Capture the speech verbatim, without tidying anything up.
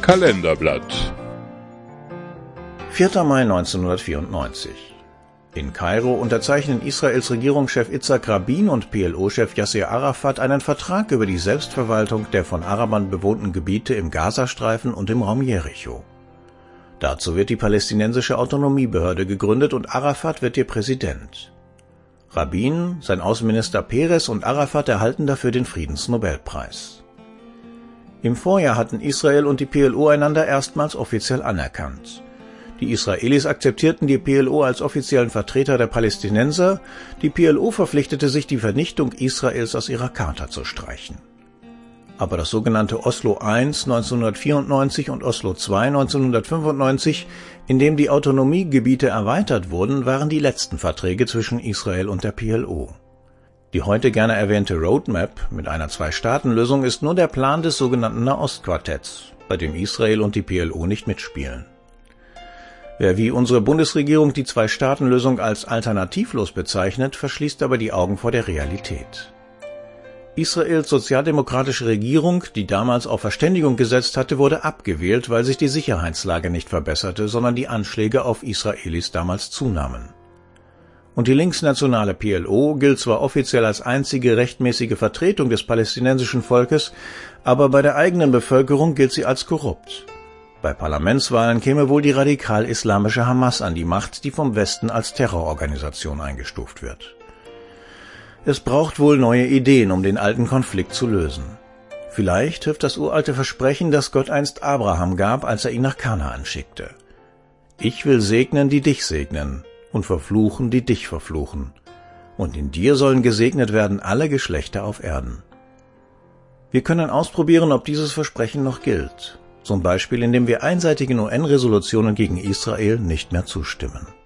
Kalenderblatt. vierter Mai neunzehnhundertvierundneunzig. In Kairo unterzeichnen Israels Regierungschef Itzhak Rabin und P L O-Chef Yasser Arafat einen Vertrag über die Selbstverwaltung der von Arabern bewohnten Gebiete im Gazastreifen und im Raum Jericho. Dazu wird die palästinensische Autonomiebehörde gegründet und Arafat wird ihr Präsident. Rabin, sein Außenminister Peres und Arafat erhalten dafür den Friedensnobelpreis. Im Vorjahr hatten Israel und die P L O einander erstmals offiziell anerkannt. Die Israelis akzeptierten die P L O als offiziellen Vertreter der Palästinenser, die P L O verpflichtete sich, die Vernichtung Israels aus ihrer Charta zu streichen. Aber das sogenannte Oslo eins neunzehnhundertvierundneunzig und Oslo zwei neunzehnhundertfünfundneunzig, in dem die Autonomiegebiete erweitert wurden, waren die letzten Verträge zwischen Israel und der P L O. Die heute gerne erwähnte Roadmap mit einer Zwei-Staaten-Lösung ist nur der Plan des sogenannten Nahostquartetts, bei dem Israel und die P L O nicht mitspielen. Wer wie unsere Bundesregierung die Zwei-Staaten-Lösung als alternativlos bezeichnet, verschließt aber die Augen vor der Realität. Israels sozialdemokratische Regierung, die damals auf Verständigung gesetzt hatte, wurde abgewählt, weil sich die Sicherheitslage nicht verbesserte, sondern die Anschläge auf Israelis damals zunahmen. Und die linksnationale P L O gilt zwar offiziell als einzige rechtmäßige Vertretung des palästinensischen Volkes, aber bei der eigenen Bevölkerung gilt sie als korrupt. Bei Parlamentswahlen käme wohl die radikal-islamische Hamas an die Macht, die vom Westen als Terrororganisation eingestuft wird. Es braucht wohl neue Ideen, um den alten Konflikt zu lösen. Vielleicht hilft das uralte Versprechen, das Gott einst Abraham gab, als er ihn nach Kanaan schickte. Ich will segnen, die dich segnen, und verfluchen, die dich verfluchen. Und in dir sollen gesegnet werden alle Geschlechter auf Erden. Wir können ausprobieren, ob dieses Versprechen noch gilt. Zum Beispiel, indem wir einseitigen U N-Resolutionen gegen Israel nicht mehr zustimmen.